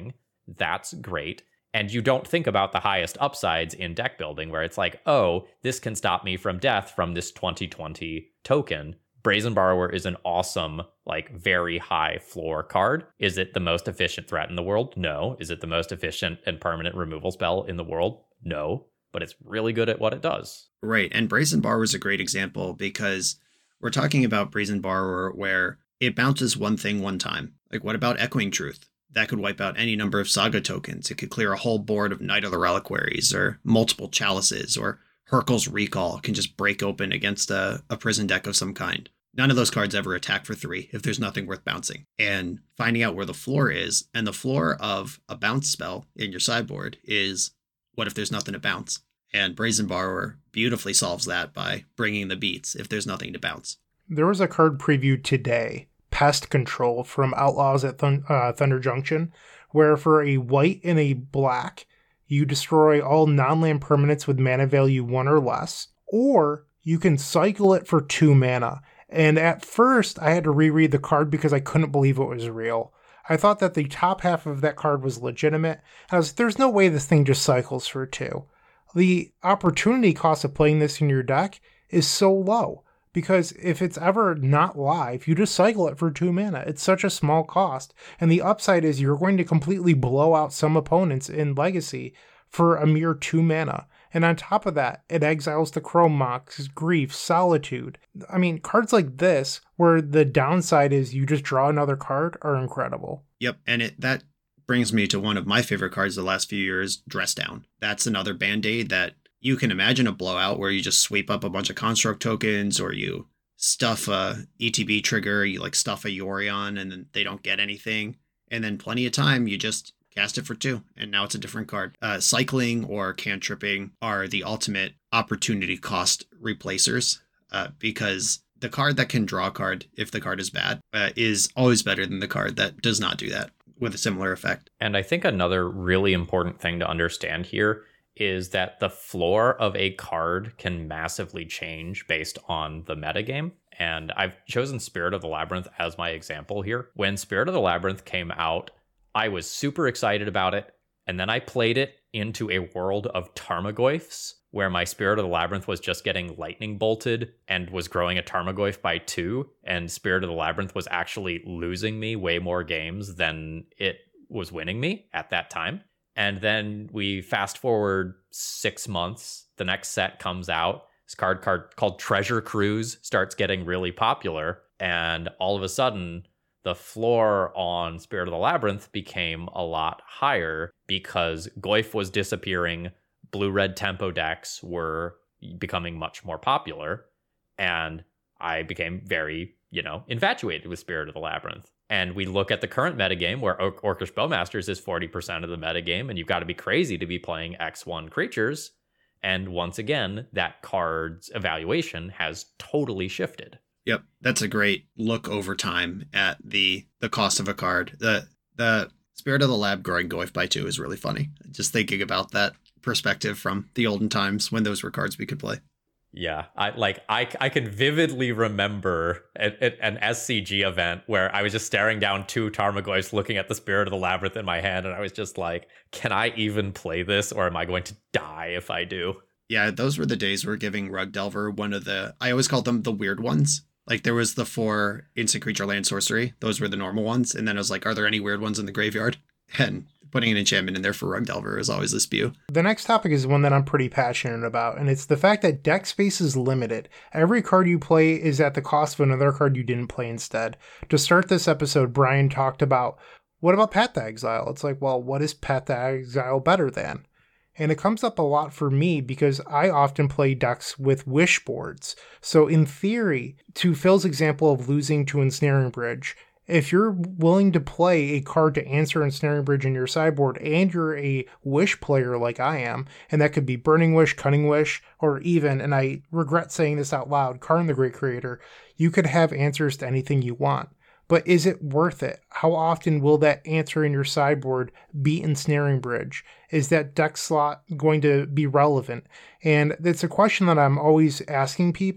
that's great. And you don't think about the highest upsides in deck building where it's like, oh, this can stop me from death from this 2020 token. Brazen Borrower is an awesome, like, very high floor card. Is it the most efficient threat in the world? No. Is it the most efficient and permanent removal spell in the world? No. But it's really good at what it does. Right. And Brazen Borrower is a great example because we're talking about Brazen Borrower where it bounces one thing one time. Like, what about Echoing Truth? That could wipe out any number of Saga tokens. It could clear a whole board of Knight of the Reliquaries or multiple Chalices, or Hurkyl's Recall can just break open against a prison deck of some kind. None of those cards ever attack for 3 if there's nothing worth bouncing. And finding out where the floor is, and the floor of a bounce spell in your sideboard is, what if there's nothing to bounce? And Brazen Borrower beautifully solves that by bringing the beats if there's nothing to bounce. There was a card preview today, Pest Control, from Outlaws at Thunder Junction, where for a white and a black, you destroy all non-land permanents with mana value 1 or less, or you can cycle it for 2 mana. And at first, I had to reread the card because I couldn't believe it was real. I thought that the top half of that card was legitimate. I was, there's no way this thing just cycles for 2. The opportunity cost of playing this in your deck is so low, because if it's ever not live, you just cycle it for 2 mana. It's such a small cost. And the upside is you're going to completely blow out some opponents in Legacy for a mere 2 mana. And on top of that, it exiles the Chrome Mox, Grief, Solitude. I mean, cards like this, where the downside is you just draw another card, are incredible. Yep, and that brings me to one of my favorite cards the last few years, Dress Down. That's another Band-Aid that you can imagine a blowout where you just sweep up a bunch of Construct tokens, or you stuff a ETB trigger, you like stuff a Yorion, and then they don't get anything. And then plenty of time, you just cast it for 2, and now it's a different card. Cycling or cantripping are the ultimate opportunity cost replacers, because the card that can draw a card, if the card is bad, is always better than the card that does not do that with a similar effect. And I think another really important thing to understand here is that the floor of a card can massively change based on the metagame. And I've chosen Spirit of the Labyrinth as my example here. When Spirit of the Labyrinth came out, I was super excited about it. And then I played it into a world of Tarmogoyfs, where my Spirit of the Labyrinth was just getting lightning bolted and was growing a Tarmogoyf by 2. And Spirit of the Labyrinth was actually losing me way more games than it was winning me at that time. And then we fast forward 6 months, the next set comes out. This card called Treasure Cruise starts getting really popular. And all of a sudden, the floor on Spirit of the Labyrinth became a lot higher because Goyf was disappearing. Blue-red tempo decks were becoming much more popular. And I became very, infatuated with Spirit of the Labyrinth. And we look at the current metagame where Orcish Bowmasters is 40% of the metagame, and you've got to be crazy to be playing X1 creatures. And once again, that card's evaluation has totally shifted. Yep, that's a great look over time at the cost of a card. The Spirit of the Lab growing Goyf by 2 is really funny. Just thinking about that perspective from the olden times when those were cards we could play. Yeah, I can vividly remember an SCG event where I was just staring down 2 Tarmogoyfs looking at the Spirit of the Labyrinth in my hand, and I was just like, can I even play this, or am I going to die if I do? Yeah, those were the days we're giving Rug Delver one of the, I always called them the weird ones. Like, there was the 4 instant creature land sorcery. Those were the normal ones. And then I was like, are there any weird ones in the graveyard? And putting an enchantment in there for Rug Delver is always a spew. The next topic is one that I'm pretty passionate about, and it's the fact that deck space is limited. Every card you play is at the cost of another card you didn't play instead. To start this episode, Brian talked about, what about Path to Exile? It's like, well, what is Path to Exile better than? And it comes up a lot for me because I often play decks with wish boards. So in theory, to Phil's example of losing to Ensnaring Bridge, if you're willing to play a card to answer Ensnaring Bridge in your sideboard and you're a wish player like I am, and that could be Burning Wish, Cunning Wish, or even, and I regret saying this out loud, Karn the Great Creator, you could have answers to anything you want. But is it worth it? How often will that answer in your sideboard be Ensnaring Bridge? Is that deck slot going to be relevant? And it's a question that I'm always asking people.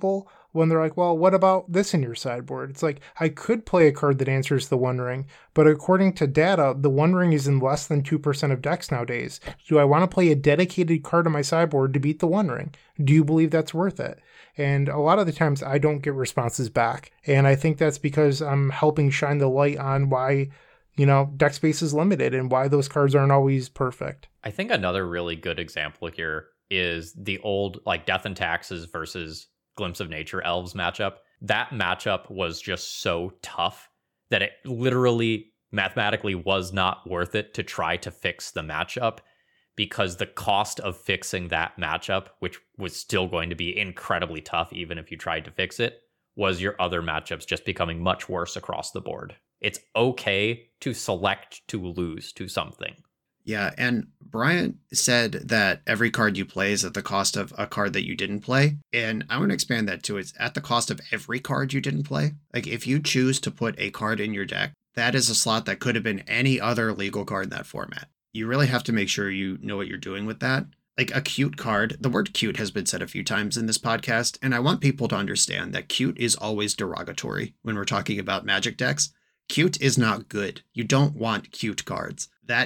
when they're like, well, what about this in your sideboard? It's like, I could play a card that answers the One Ring, but according to data, the One Ring is in less than 2% of decks nowadays. Do I want to play a dedicated card on my sideboard to beat the One Ring? Do you believe that's worth it? And a lot of the times I don't get responses back. And I think that's because I'm helping shine the light on why, deck space is limited and why those cards aren't always perfect. I think another really good example here is the old Death and Taxes versus Glimpse of Nature Elves matchup. That matchup was just so tough that it literally mathematically was not worth it to try to fix the matchup, because the cost of fixing that matchup, which was still going to be incredibly tough even if you tried to fix it, was your other matchups just becoming much worse across the board. It's okay to select to lose to something. Yeah, and Brian said that every card you play is at the cost of a card that you didn't play. And I want to expand that to it's at the cost of every card you didn't play. Like, if you choose to put a card in your deck, that is a slot that could have been any other legal card in that format. You really have to make sure you know what you're doing with that. Like a cute card, the word cute has been said a few times in this podcast, and I want people to understand that cute is always derogatory when we're talking about Magic decks. Cute is not good. You don't want cute cards.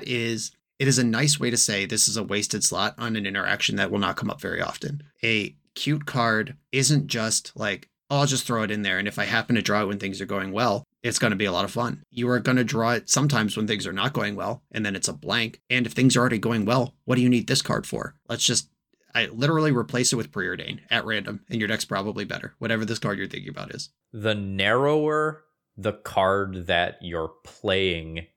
It is a nice way to say this is a wasted slot on an interaction that will not come up very often. A cute card isn't just like, oh, I'll just throw it in there, and if I happen to draw it when things are going well, it's going to be a lot of fun. You are going to draw it sometimes when things are not going well, and then it's a blank. And if things are already going well, what do you need this card for? I literally replace it with Preordain at random, and your deck's probably better, whatever this card you're thinking about is. The narrower the card that you're playing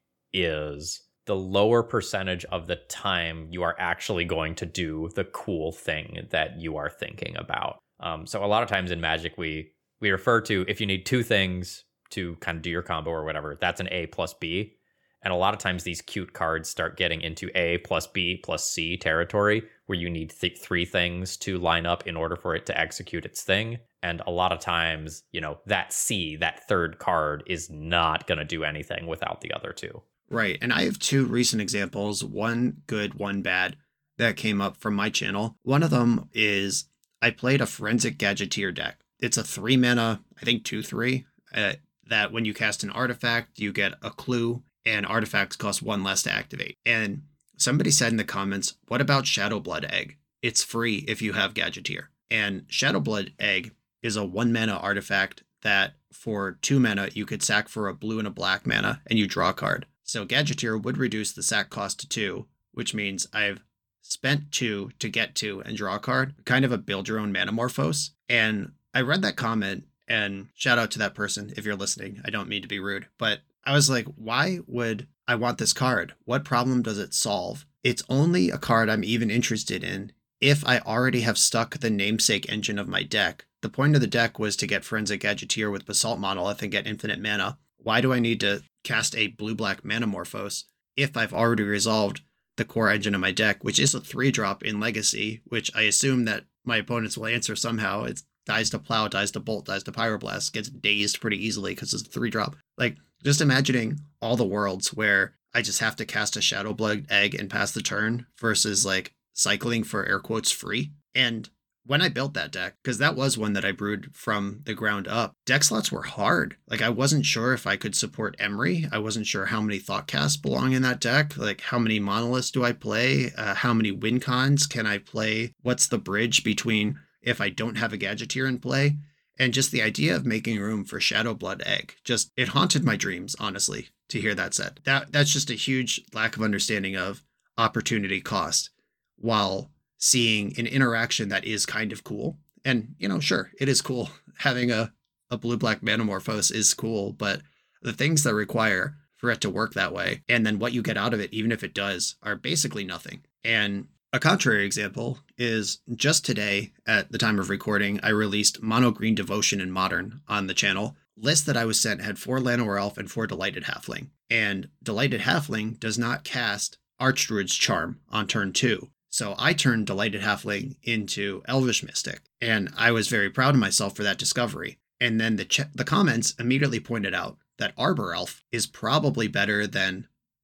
is, the lower percentage of the time you are actually going to do the cool thing that you are thinking about. So a lot of times in Magic, we refer to, if you need two things to kind of do your combo or whatever, that's an A plus B. And a lot of times these cute cards start getting into A plus B plus C territory, where you need three things to line up in order for it to execute its thing. And a lot of times, that C, that third card, is not going to do anything without the other two. Right. And I have two recent examples, one good, one bad, that came up from my channel. One of them is I played a Forensic Gadgeteer deck. It's a 3-mana, I think 2/3, that when you cast an artifact, you get a clue, and artifacts cost 1 less to activate. And somebody said in the comments, what about Shadowblood Egg? It's free if you have Gadgeteer. And Shadowblood Egg is a 1-mana artifact that for 2 mana, you could sack for a blue and a black mana, and you draw a card. So Gadgeteer would reduce the sack cost to 2, which means I've spent 2 to get 2 and draw a card, kind of a build your own Manamorphose. And I read that comment, and shout out to that person if you're listening. I don't mean to be rude, but I was like, why would I want this card? What problem does it solve? It's only a card I'm even interested in if I already have stuck the namesake engine of my deck. The point of the deck was to get Forensic Gadgeteer with Basalt Monolith and get infinite mana. Why do I need to cast a blue-black Manamorphose if I've already resolved the core engine of my deck, which is a 3-drop in Legacy, which I assume that my opponents will answer somehow. It's dies to Plow, dies to Bolt, dies to Pyroblast, gets dazed pretty easily because it's a 3-drop. Like, just imagining all the worlds where I just have to cast a Shadowblood Egg and pass the turn versus like cycling for air quotes free. And when I built that deck, because that was one that I brewed from the ground up, deck slots were hard. Like, I wasn't sure if I could support Emry. I wasn't sure how many Thoughtcasts belong in that deck. Like, how many Monoliths do I play? How many win cons can I play? What's the bridge between if I don't have a Gadgeteer in play? And just the idea of making room for Shadowblood Egg, it haunted my dreams, honestly, to hear that said. That's just a huge lack of understanding of opportunity cost, while seeing an interaction that is kind of cool. And, sure, it is cool. Having a blue-black Manamorphose is cool, but the things that require for it to work that way, and then what you get out of it, even if it does, are basically nothing. And a contrary example is just today, at the time of recording, I released Mono Green Devotion in Modern on the channel. List that I was sent had 4 Llanowar Elf and 4 Delighted Halfling. And Delighted Halfling does not cast Archdruid's Charm on turn 2. So I turned Delighted Halfling into Elvish Mystic, and I was very proud of myself for that discovery. And then the comments immediately pointed out that Arbor Elf is probably better than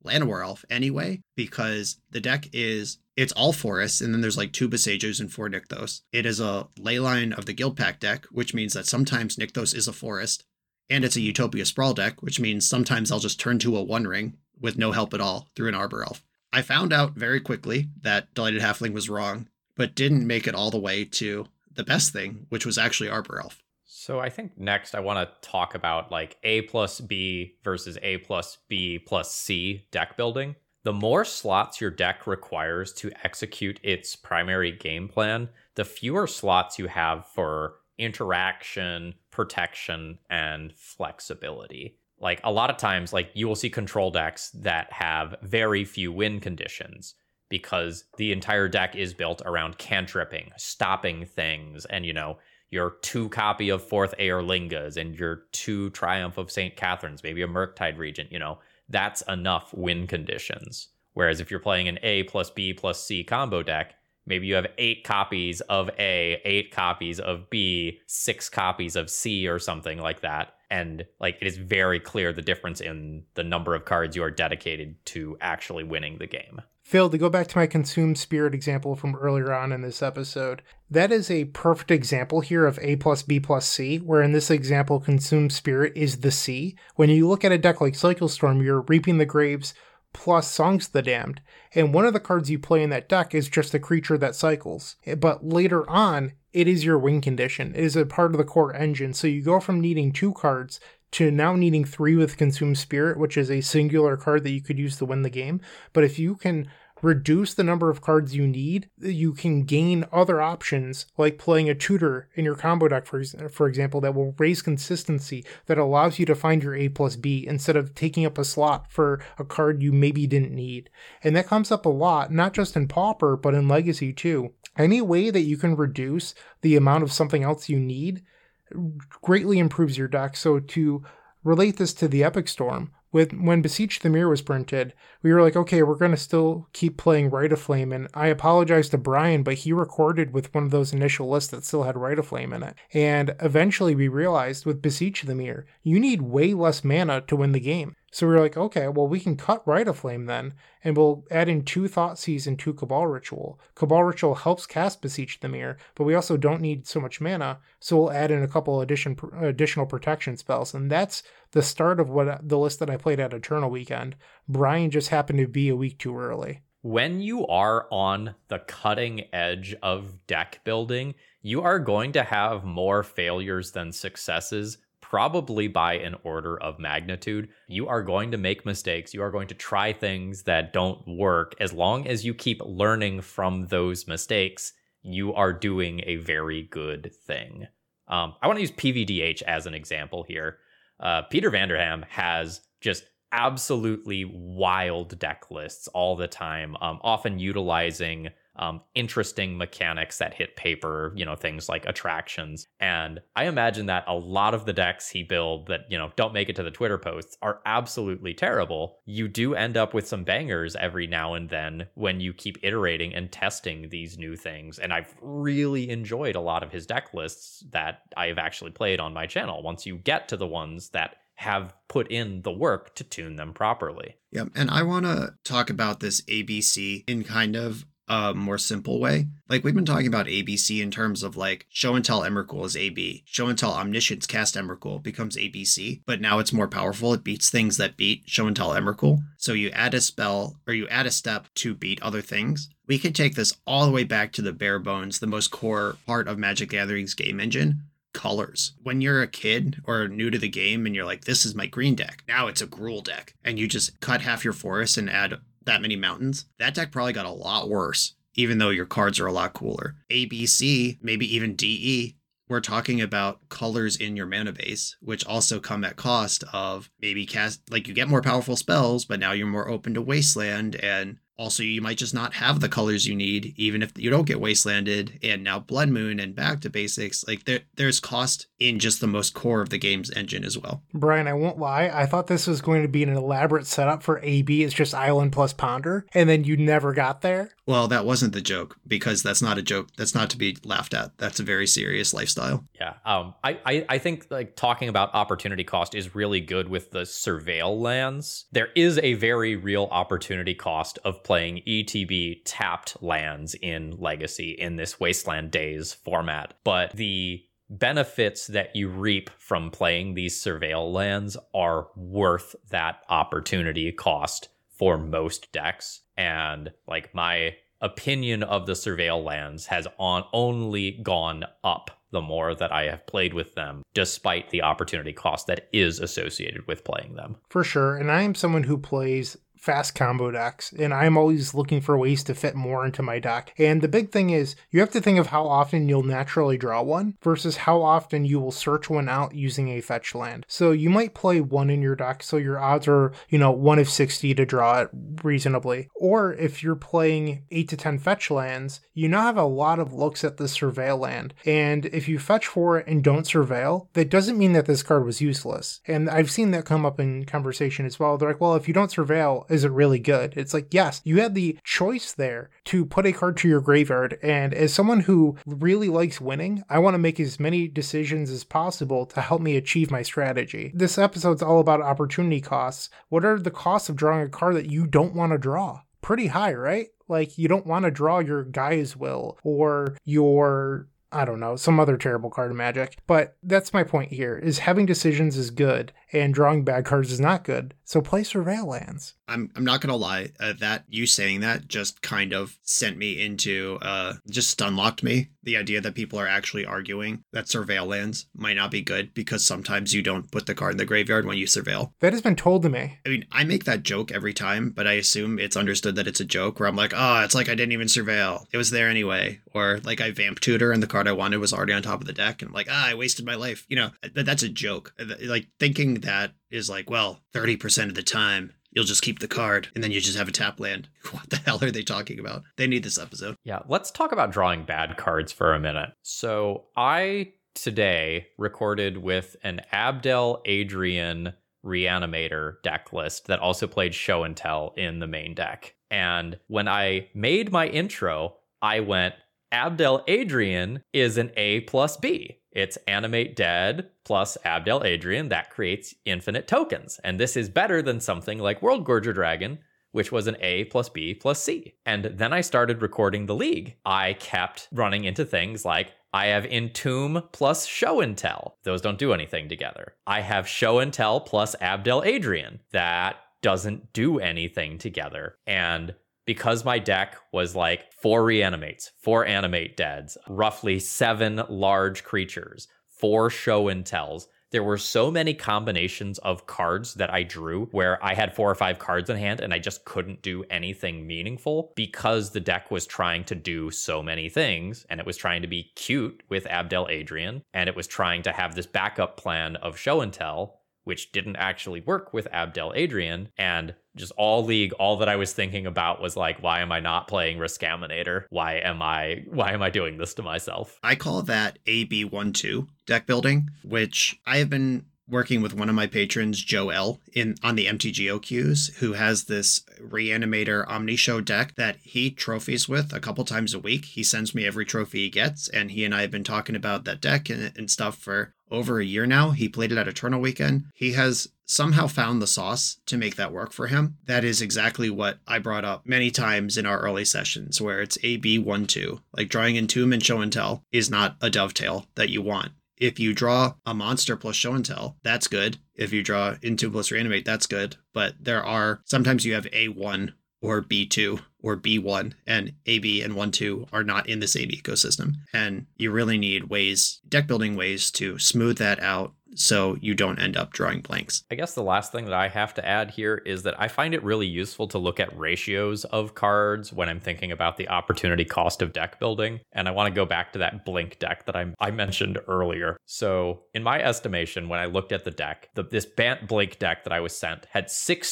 Llanowar Elf anyway, because the deck it's all forests, and then there's like 2 Besagers and 4 Nykthos. It is a Leyline of the Guild Pact deck, which means that sometimes Nykthos is a forest, and it's a Utopia Sprawl deck, which means sometimes I'll just turn to a One Ring with no help at all through an Arbor Elf. I found out very quickly that Delighted Halfling was wrong, but didn't make it all the way to the best thing, which was actually Arbor Elf. So I think next I want to talk about like A plus B versus A plus B plus C deck building. The more slots your deck requires to execute its primary game plan, the fewer slots you have for interaction, protection, and flexibility. Like a lot of times, like you will see control decks that have very few win conditions because the entire deck is built around cantripping, stopping things, and your 2 copy of 4th Eorlingas and your 2 Triumph of St. Catherine's, maybe a Murktide Regent, that's enough win conditions. Whereas if you're playing an A plus B plus C combo deck, maybe you have 8 copies of A, 8 copies of B, 6 copies of C or something like that. And like it is very clear the difference in the number of cards you are dedicated to actually winning the game. Phil, to go back to my Consume Spirit example from earlier on in this episode, that is a perfect example here of A plus B plus C, where in this example, Consume Spirit is the C. When you look at a deck like Cycle Storm, you're Reaping the Graves plus Songs of the Damned, and one of the cards you play in that deck is just a creature that cycles. But later on, it is your win condition. It is a part of the core engine, so you go from needing 2 cards to now needing 3 with Consume Spirit, which is a singular card that you could use to win the game. But if you can reduce the number of cards you need, you can gain other options, like playing a tutor in your combo deck, for example, that will raise consistency, that allows you to find your A plus B instead of taking up a slot for a card you maybe didn't need. And that comes up a lot, not just in Pauper, but in Legacy too. Any way that you can reduce the amount of something else you need greatly improves your deck. So to relate this to the Epic Storm, when Beseech the Mirror was printed, we were like, okay, we're going to still keep playing Rite of Flame. And I apologize to Brian, but he recorded with one of those initial lists that still had Rite of Flame in it. And eventually we realized with Beseech the Mirror, you need way less mana to win the game. So we were like, okay, well, we can cut Rite of Flame then, and we'll add in 2 Thoughtseize and 2 Cabal Ritual. Cabal Ritual helps cast Beseech the Mirror, but we also don't need so much mana, so we'll add in a couple additional protection spells. And that's the start of the list that I played at Eternal Weekend. Brian just happened to be a week too early. When you are on the cutting edge of deck building, you are going to have more failures than successes, probably by an order of magnitude. You are going to make mistakes. You are going to try things that don't work. As long as you keep learning from those mistakes, you are doing a very good thing. I want to use PVDH as an example here. Peter Vanderham has just absolutely wild deck lists all the time, often utilizing interesting mechanics that hit paper, things like attractions. And I imagine that a lot of the decks he builds that, don't make it to the Twitter posts are absolutely terrible. You do end up with some bangers every now and then when you keep iterating and testing these new things. And I've really enjoyed a lot of his deck lists that I've actually played on my channel once you get to the ones that have put in the work to tune them properly. Yeah, and I want to talk about this ABC in kind of a more simple way. Like, we've been talking about ABC in terms of like Show and Tell Emrakul is AB. Show and Tell Omniscience Cast Emrakul becomes ABC, but now it's more powerful. It beats things that beat Show and Tell Emrakul. So you add a spell or you add a step to beat other things. We can take this all the way back to the bare bones, the most core part of Magic the Gathering's game engine. Colors. When you're a kid or new to the game and you're like, this is my green deck, now it's a Gruul deck, and you just cut half your forest and add that many mountains, that deck probably got a lot worse, even though your cards are a lot cooler. ABC, maybe even DE, we're talking about colors in your mana base, which also come at cost of maybe you get more powerful spells, but now you're more open to Wasteland, and also you might just not have the colors you need, even if you don't get Wastelanded, and now Blood Moon and back to basics. Like there's cost in just the most core of the game's engine as well. Brian, I won't lie, I thought this was going to be an elaborate setup for AB. It's just Island plus Ponder, and then you never got there. Well, that wasn't the joke, because that's not a joke. That's not to be laughed at. That's a very serious lifestyle. Yeah. I think like talking about opportunity cost is really good with the surveil lands. There is a very real opportunity cost of playing ETB tapped lands in Legacy in this Wasteland Days format, but the benefits that you reap from playing these surveil lands are worth that opportunity cost for most decks. And like my opinion of the surveil lands has only gone up the more that I have played with them, despite the opportunity cost that is associated with playing them. For sure. And I am someone who plays fast combo decks, and I'm always looking for ways to fit more into my deck. And the big thing is, you have to think of how often you'll naturally draw one versus how often you will search one out using a fetch land. So you might play one in your deck, so your odds are, 1 of 60 to draw it reasonably. Or if you're playing 8 to 10 fetch lands, you now have a lot of looks at the surveil land. And if you fetch for it and don't surveil, that doesn't mean that this card was useless. And I've seen that come up in conversation as well. They're like, well, if you don't surveil, is it really good? It's like, yes, you had the choice there to put a card to your graveyard. And as someone who really likes winning, I want to make as many decisions as possible to help me achieve my strategy. This episode's all about opportunity costs. What are the costs of drawing a card that you don't want to draw? Pretty high, right? Like, you don't want to draw your Gaia's Will or your, I don't know, some other terrible card in Magic. But that's my point here, is having decisions is good and drawing bad cards is not good. So play surveil lands. I'm not going to lie, that you saying that just kind of sent me into, just unlocked me. The idea that people are actually arguing that surveil lands might not be good because sometimes you don't put the card in the graveyard when you surveil. That has been told to me. I mean, I make that joke every time, but I assume it's understood that it's a joke where I'm like, oh, it's like I didn't even surveil. It was there anyway. Or like I vamp tutor and the card I wanted was already on top of the deck. And I'm like, I wasted my life. But that's a joke. Like thinking that is like, well, 30% of the time you'll just keep the card and then you just have a tap land. What the hell are they talking about? They need this episode. Yeah, let's talk about drawing bad cards for a minute. So I today recorded with an Abdel Adrian Reanimator deck list that also played Show and Tell in the main deck. And when I made my intro, I went, Abdel Adrian is an A plus B. It's Animate Dead plus Abdel Adrian. That creates infinite tokens. And this is better than something like World Gorger Dragon, which was an A plus B plus C. And then I started recording the league. I kept running into things like, I have Entomb plus Show and Tell. Those don't do anything together. I have Show and Tell plus Abdel Adrian. That doesn't do anything together. And because my deck was like 4 reanimates, 4 animate deads, roughly 7 large creatures, 4 show and tells, there were so many combinations of cards that I drew where I had 4 or 5 cards in hand and I just couldn't do anything meaningful because the deck was trying to do so many things, and it was trying to be cute with Abdel Adrian, and it was trying to have this backup plan of show and tell, which didn't actually work with Abdel Adrian. And just all that I was thinking about was like, why am I not playing Riskaminator? Why am I doing this to myself? I call that AB12 deck building, which I have been working with one of my patrons, Joe L, on the MTGO queues, who has this Reanimator Omnishow deck that he trophies with a couple times a week. He sends me every trophy he gets, and he and I have been talking about that deck and stuff for over a year now. He played it at Eternal Weekend. He has somehow found the sauce to make that work for him. That is exactly what I brought up many times in our early sessions, where it's AB12. Like drawing Entomb and Show and Tell is not a dovetail that you want. If you draw a monster plus show and tell, that's good. If you draw Entomb plus reanimate, that's good. But sometimes you have A1 or B2 or B1, and AB and 1-2 are not in the same ecosystem. And you really need deck building ways to smooth that out so you don't end up drawing blanks. I guess the last thing that I have to add here is that I find it really useful to look at ratios of cards when I'm thinking about the opportunity cost of deck building. And I want to go back to that Blink deck that I mentioned earlier. So in my estimation, when I looked at the deck, this Bant Blink deck that I was sent had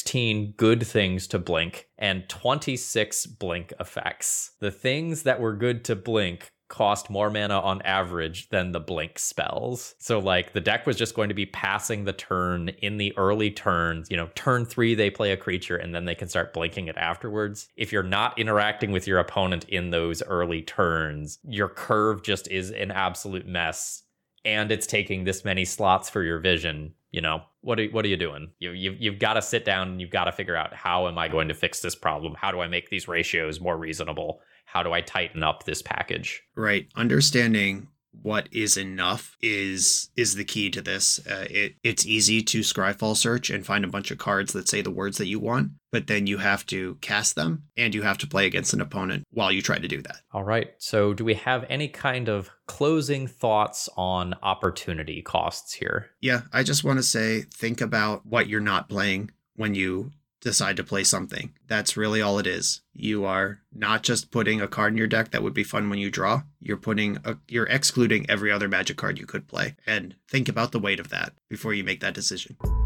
16 good things to blink and 26 blink effects. The things that were good to blink cost more mana on average than the blink spells. So like the deck was just going to be passing the turn in the early turns. Turn 3 they play a creature and then they can start blinking it afterwards. If you're not interacting with your opponent in those early turns, your curve just is an absolute mess, and it's taking this many slots for your vision. What are you doing? You've got to sit down and you've got to figure out, how am I going to fix this problem? How do I make these ratios more reasonable? How do I tighten up this package? Right. Understanding what is enough is the key to this. It's easy to Scryfall search and find a bunch of cards that say the words that you want, but then you have to cast them and you have to play against an opponent while you try to do that. All right. So do we have any kind of closing thoughts on opportunity costs here? Yeah, I just want to say, think about what you're not playing when you decide to play something. That's really all it is. You are not just putting a card in your deck that would be fun when you draw. You're excluding every other Magic card you could play. And think about the weight of that before you make that decision.